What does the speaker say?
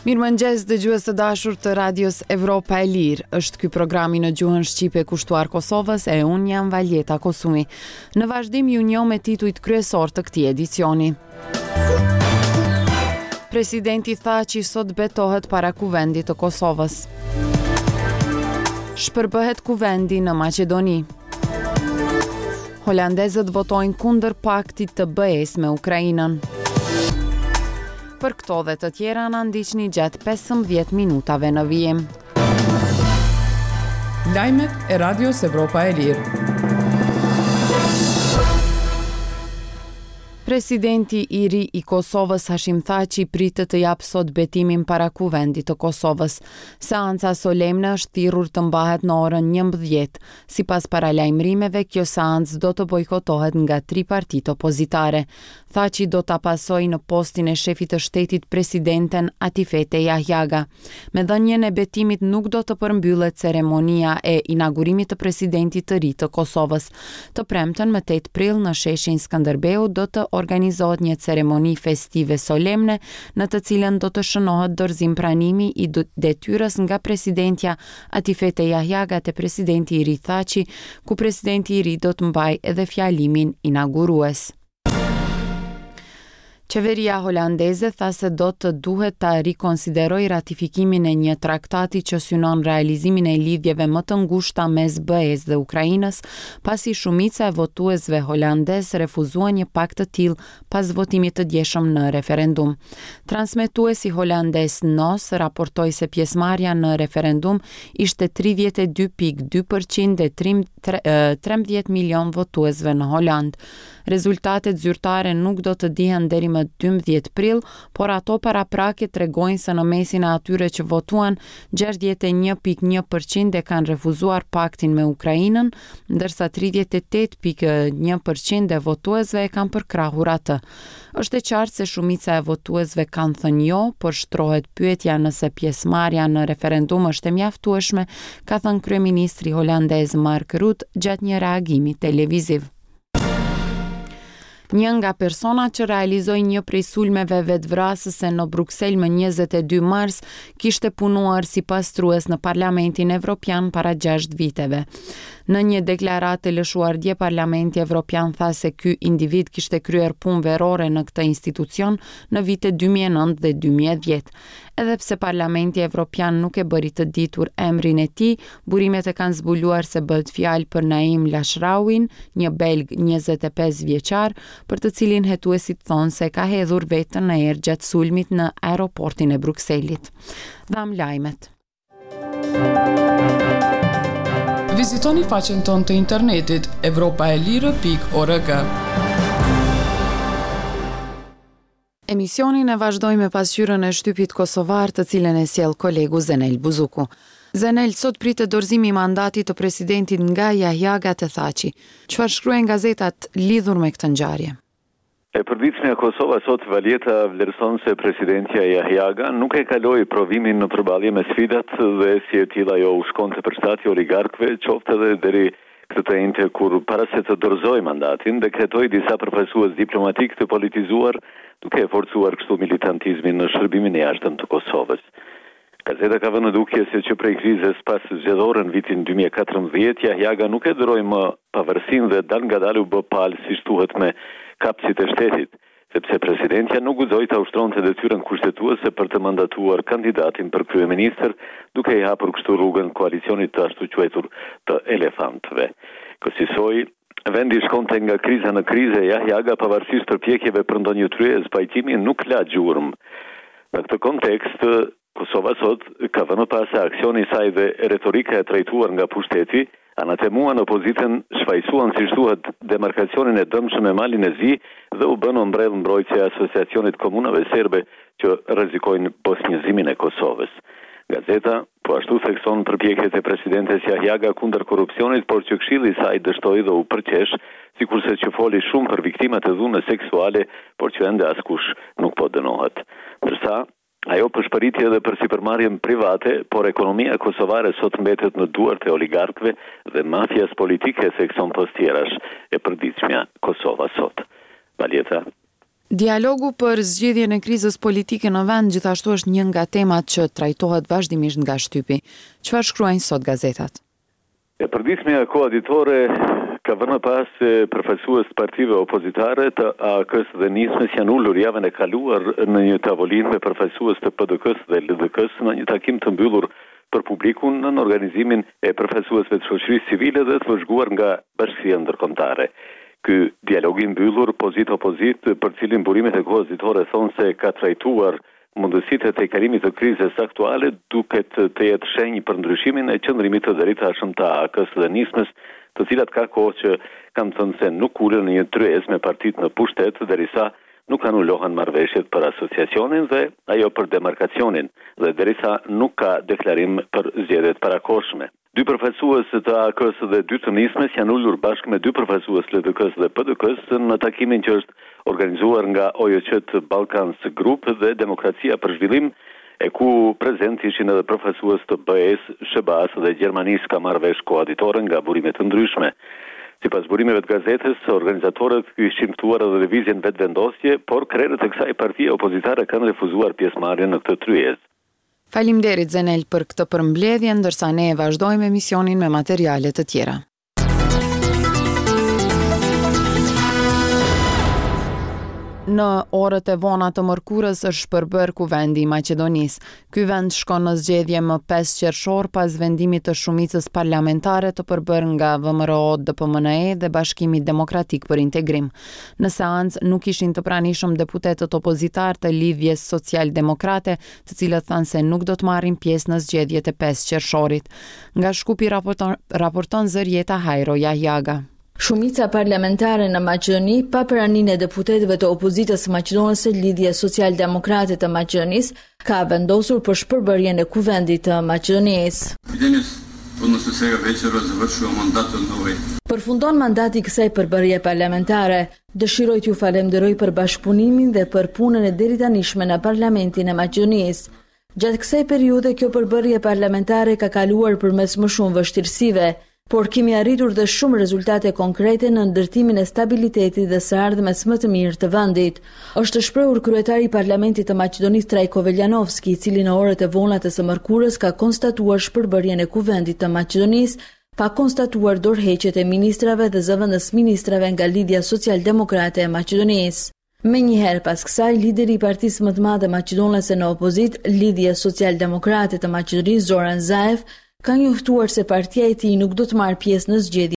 Mirëmëngjes dëgjues të dashur të radios Evropa e Lirë. Është ky programi në gjuhën shqipe kushtuar Kosovës e unë jam Valjeta Kosumi. Në vazhdim ju njoh me titujt kryesor të këtij edicioni. Presidenti Thaçi sot betohet para kuvendit të Kosovës. Shpërbëhet kuvendi në Maqedoni. Holandezët votojnë kundër paktit të BE-s me Ukrainën. Për këto dhe të tjera na ndiqni gjatë 15 minutave në vijim. Lajmet e Radios Evropa e Lirë. Presidenti i ri i Kosovës Hashim Thaçi pritet të japë sot betimin para kuvendit të Kosovës. Seanca solemne është thirrur të mbahet në orën 11. Sipas paralajmërimeve, kjo seancë do të bojkotohet nga 3 partitë opozitare. Thaçi do ta pasojë në postin e shefit të shtetit presidenten Atifete Jahjaga. Me dhënien e betimit nuk do të përmbyllet ceremonia e inaugurimit të presidentit të ri të Kosovës. Të premten më 8 prill në sheshin Skënderbeu do të organizohet një ceremoni festive solemne në të cilën do të shënohet dorëzim pranimi i detyrës nga presidentja Atifete Jahjaga te presidenti i ri Thaçi, ku presidenti i ri do të mbajë edhe fjalimin inaugurues. Qeveria holandeze tha se do të duhet ta rikonsiderojë ratifikimin e një traktati që synon realizimin e lidhjeve më të ngushta mes BE-s dhe Ukrainës, pasi shumica e votuesve holandez refuzuan një pakt të tillë pas votimit të djeshëm në referendum. Transmetuesi holandez NOS raportoi se pjesëmarrja në referendum ishte 32.2% dhe 13 milion votuesve në Holand. Rezultatet zyrtare nuk do të dihen deri më 12 prill, por ato paraprake tregojnë se në mesin e atyre që votuan, 61.1% e kanë refuzuar paktin me Ukrainën, ndërsa 38.1% e votuesve e kanë përkrahur atë. Është e qartë se shumica e votuesve kanë thënë jo, por shtrohet pyetja nëse pjesëmarrja në referendum është e mjaftueshme, ka thënë kryeministri holandez Mark Rutte gjatë një reagimi televiziv. Një nga personat që realizoi një prej sulmeve vetvrasëse në Bruksel më 22 mars kishte punuar si pastrues në Parlamentin Evropian para 6 viteve. Në një deklaratë të lëshuar dje, Parlamenti Evropian tha se ky individ kishte kryer punë verore në këtë institucion në vitet 2009 dhe 2010. Edhe pse Parlamenti Evropian nuk e bëri të ditur emrin e tij, burimet e kanë zbuluar se bëhet fjalë për Naim Lashrauin, një belg 25 vjeçar, për të cilin hetuesit thonë se ka hedhur vetën në erë gjatë sulmit në aeroportin e Brukselit. Dham lajmet. Vizitoni faqen tonë të internetit europaelire.org. Emisionin e vazhdoj me pasqyrën e shtypit kosovar të cilën e sjell kolegu Zenel Buzuku. Zenel, sot pritet dorëzimi i mandatit të presidentit nga Jahjaga te Thaçi. Çfarë shkruajnë gazetat lidhur me këtë ngjarje? E përditshme e Kosova sot Valjeta vlerëson se presidentja Jahjaga nuk e kaloi provimin në përballje me sfidat dhe si e tilla ajo u shkonte për shtati oligarkëve, qoftë edhe deri këtë të njëjtë kur para se të dorëzoj mandatin, dekretoi disa përfaqësues diplomatik të politizuar, duke e forcuar kështu militantizmin në shërbimin e jashtëm të Kosovës. Gazeta ka vënë në dukje se që prej krizës pas zgjedhore në vitin 2014, Jahjaga nuk e doroi më pavarësinë dhe dal ngadalë u bë palë si thuhet me kapësit e shtetit, sepse presidentja nuk guxoi ta ushtronte detyrën kushtetuese për të mandatuar kandidatin për kryeministër, duke i hapur kështu rrugën koalicionit të ashtu quajtur të elefantëve. Kësaj vendi shkonte nga kriza në krizë, Jahjaga pavarësisht përpjekjeve për ndonjë tryezë pajtimi nuk la gjurmë. Në këtë kontekst, Kosova sot ka vënë pas aksioni i saj dhe retorika e trajtuar nga pushteti, anatemuan opozitën, shfaqsuan si thuhet demarkacionin e dëmshëm e Malin e Zi dhe u bën ombrell mbrojtje e Asociacionit Komunave Serbe që rrezikojnë bosnjëzimin e Kosovës. Gazeta po ashtu thekson përpjekjet e presidentes Jahjaga kundër korrupsionit, por që këshilli i saj dështoi dhe u përqesh, sikurse që foli shumë për viktimat e dhunës seksuale, por që ende askush nuk po dënohet. Ndërsa ajo përshpëritje dhe për sipërmarrjen private, por ekonomia kosovare sot mbetet në duart e oligarkëve dhe mafias politike, thekson Postjerash e përditshmja Kosova sot. Valjeta. Dialogu për zgjedhjen e krizës politike në vend gjithashtu është një nga temat që trajtohet vazhdimisht nga shtypi. Çfarë shkruajnë sot gazetat? E përditshmja koaditore ka vënë pas përfaqësues të partive opozitare të AK-s dhe Nismës janë ulur javën e kaluar në një tavolinë me përfaqësues të PDK-s dhe LDK-s në një takim të mbyllur për publikun në organizimin e përfaqësuesve të shoqërisë civile dhe të vëzhguar nga Bashkia Ndërkombëtare. Ky dialog i mbyllur pozit-opozit, për cilin burimet e koaditore thonë se ka trajtuar mundësitë e tejkarimit të krizës aktuale, duket të jetë shenjë për ndryshimin e qëndrimit të drejtashëm të AK-s dhe Nismës, të cilat ka kohë që kanë thënë se nuk ulën në një tryezë me partitë në pushtet derisa nuk anulohen marrëveshjet për asociacionin dhe ajo për demarkacionin dhe derisa nuk ka deklarim për zgjedhjet parakohshme. 2 përfaqësues të AK-s dhe 2 të Nismës janë ulur bashkë me 2 përfaqësues të LDK-s dhe PDK-s në takimin që është organizuar nga OJC Balkans Group dhe Demokracia për Zhvillim, e ku prezent ishin edhe përfaqësues të BE-s, SHBA-s dhe Gjermanisë, ka marrë vesh koaditore nga burime të ndryshme. Sipas burimeve të gazetës, organizatorët kishin ftuar edhe lëvizjen vetvendosje, por krerët e kësaj partie opozitare kanë refuzuar pjesëmarrjen në këtë tryezë. Faleminderit Zenel për këtë përmbledhje, ndërsa ne vazhdojmë emisionin me materiale të tjera. Në orët e vona të mërkurës është shpërbër kuvendi i Maqedonisë. Ky vend shkon në zgjedhje më 5 qershor pas vendimit të shumicës parlamentare të përbër nga VMRO, DPMNE dhe Bashkimi Demokratik për Integrim. Në seancë nuk ishin të pranishëm deputetët opozitar të Lidhjes Social-Demokrate, të cilët thanë se nuk do të marrin pjesë në zgjedhjet e 5 qershorit. Nga Shkupi raporton Zërieta Hajro Jahjaga. Shumica parlamentare në Maqedoni, pa praninë e deputetëve të opozitës maqedonëse Lidhje Social-Demokrate të Maqedonisë, ka vendosur për shpërbërjen e kuvendit të Maqedonisë. Përfundon mandati i kësaj përbërje parlamentare. Dëshiroj t'ju falenderoj për bashkëpunimin dhe për punën e deritanishme në Parlamentin e Maqedonisë. Gjatë kësaj periudhe kjo përbërje parlamentare ka kaluar përmes më shumë vështirësive, por kemi arritur dhe shumë rezultate konkrete në ndërtimin e stabilitetit dhe së ardhmes më të mirë të vendit, është shprehur kryetari i Parlamentit të Maqedonisë Trajko Veljanovski, i cili në orët e vona të së mërkurës ka konstatuar shpërbërjen e kuvendit të Maqedonisë, pa konstatuar dorëheqjet e ministrave dhe zëvendës ministrave nga Lidhja Social-Demokrate e Maqedonisë. Menjëherë pas kësaj, lideri i partisë më të madhe maqedonese në opozit, Lidhja Social-Demokrate të Maqedonisë Zoran Zaev, ka njoftuar se partia e tij nuk do të marrë pjesë në zgjedhje